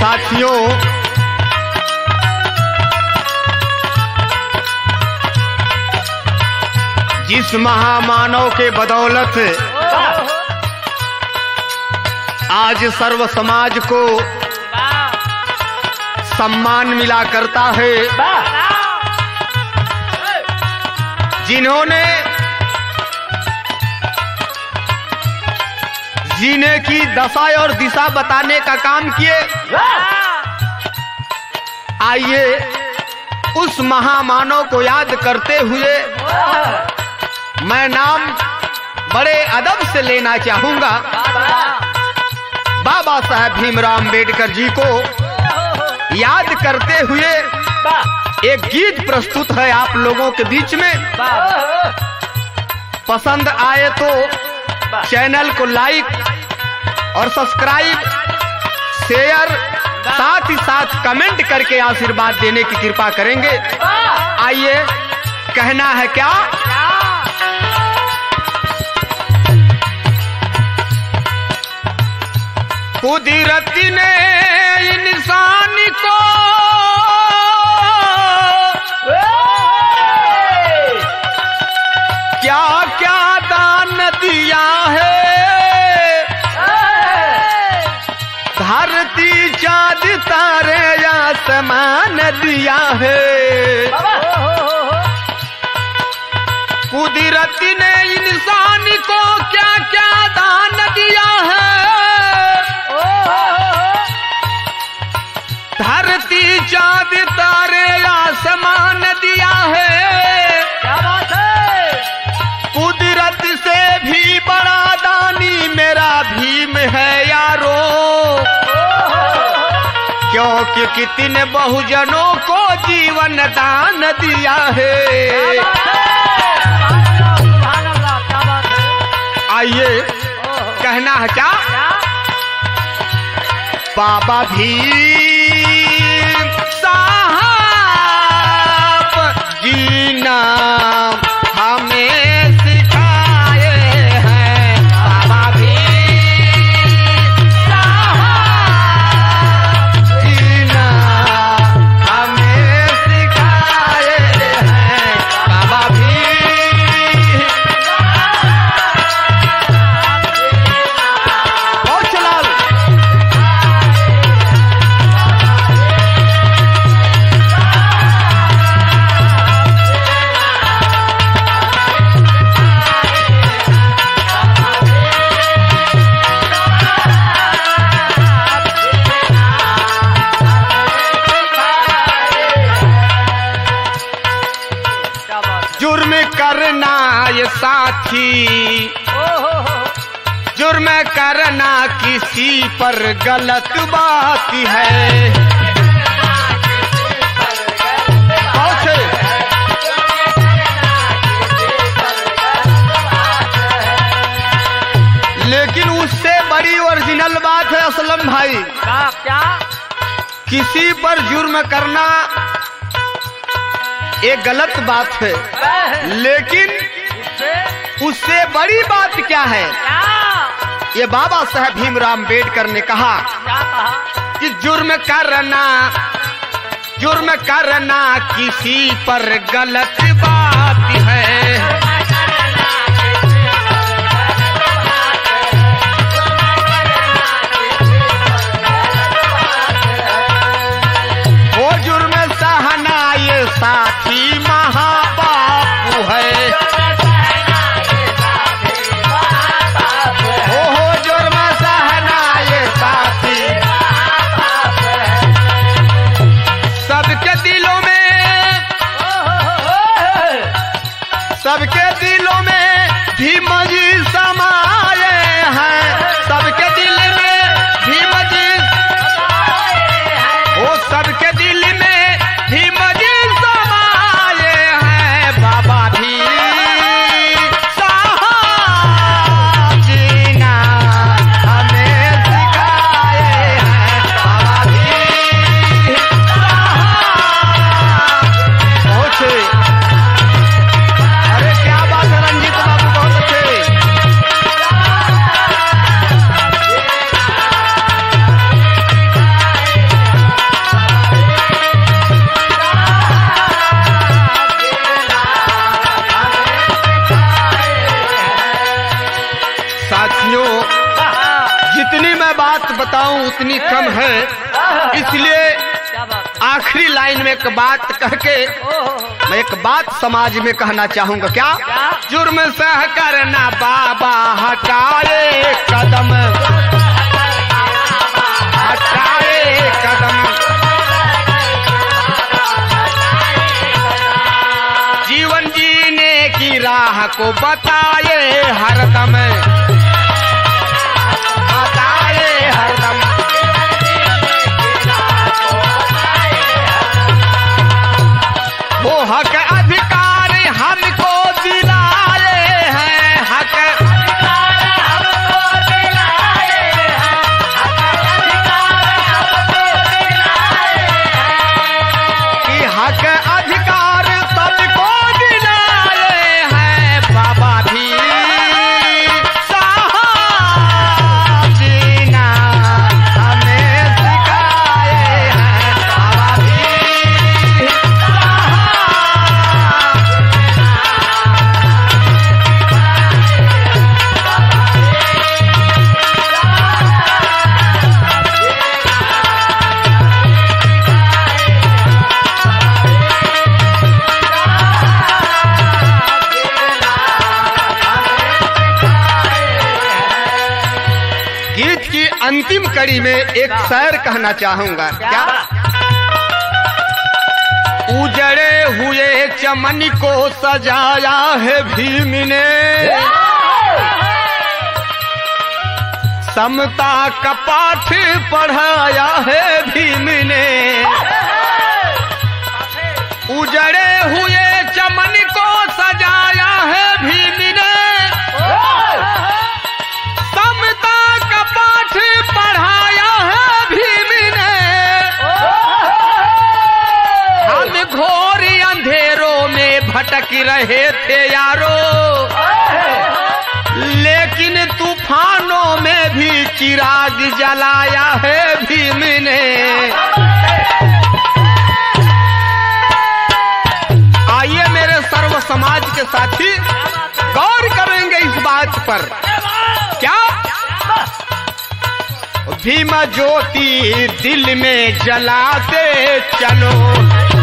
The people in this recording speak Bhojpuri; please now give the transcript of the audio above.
साथियों, जिस महामानव के बदौलत आज सर्व समाज को सम्मान मिला करता है, जिन्होंने जीने की दशा और दिशा बताने का काम किए, आइए उस महामानव को याद करते हुए मैं नाम बड़े अदब से लेना चाहूंगा। बाबा साहब भीमराव अम्बेडकर जी को याद करते हुए एक गीत प्रस्तुत है आप लोगों के बीच में। पसंद आए तो चैनल को लाइक और सब्सक्राइब, शेयर, साथ ही साथ कमेंट करके आशीर्वाद देने की कृपा करेंगे। आइए, कहना है क्या? कुदरत ने इंसान को क्या क्या दान दिया है, धरती चाँद तारे आसमान दिया है। कुदरत ने इंसान को क्या क्या दान दिया है, धरती चाँद तारे आसमान दिया है। क्या बात है? कुदरत से भी बड़ा दानी मेरा भीम है यारो, क्योंकि कितने बहुजनों को जीवन दान दिया है। आइए, कहना है क्या? बाबा भीम साहब जीना हमें सिखाए हैं, बाबा भीम साहब जीना हमें सिखाए हैं, बाबा भीम। बहुत चलाल। जुर्म करना ये साथी, जुर्म करना किसी पर गलत बात है। लेकिन उससे बड़ी ओरिजिनल बात है असलम भाई, क्या? किसी पर जुर्म करना एक गलत बात है, लेकिन उससे बड़ी बात क्या है? ये बाबा साहब भीमराव अम्बेडकर ने कहा कि जुर्म करना किसी पर गलत बात है। वो जुर्म सहना ये साथी महापाप है। ओहो, जुर्म सहना ये साथी सबके दिलों में बताऊं उतनी कम है, इसलिए क्या बात आखिरी लाइन में एक बात कह के मैं एक बात समाज में कहना चाहूंगा। क्या? जुर्म सह करना बाबा हटाए कदम, हटाए कदम, जीवन जीने की राह को बताए हरदम, बताए हरदम। वो हक अधिकार हमको दिलाए हैं, हक अधिकार हमको दिलाए हैं, कि हक अधिकार सबको दिलाए हैं। बाबा भी साहब जीना हमें सिखाए हैं, बाबा भी गीत की अंतिम कड़ी में एक शेर कहना चाहूंगा। क्या? उजड़े हुए चमन को सजाया है भीम ने, समता का पाठ पढ़ाया है भीम ने। उजड़े हुए चमन को सजाया है भीम ने, समता का पाठ पढ़ाया है भीम ने। हम घोर अंधेरों में भटक रहे थे यारो, लेकिन तूफानों में भी चिराग जलाया है भीम ने। आइए मेरे सर्व समाज के साथी गौर करेंगे इस बात पर। क्या? भीम ज्योति दिल में जलाते चलो,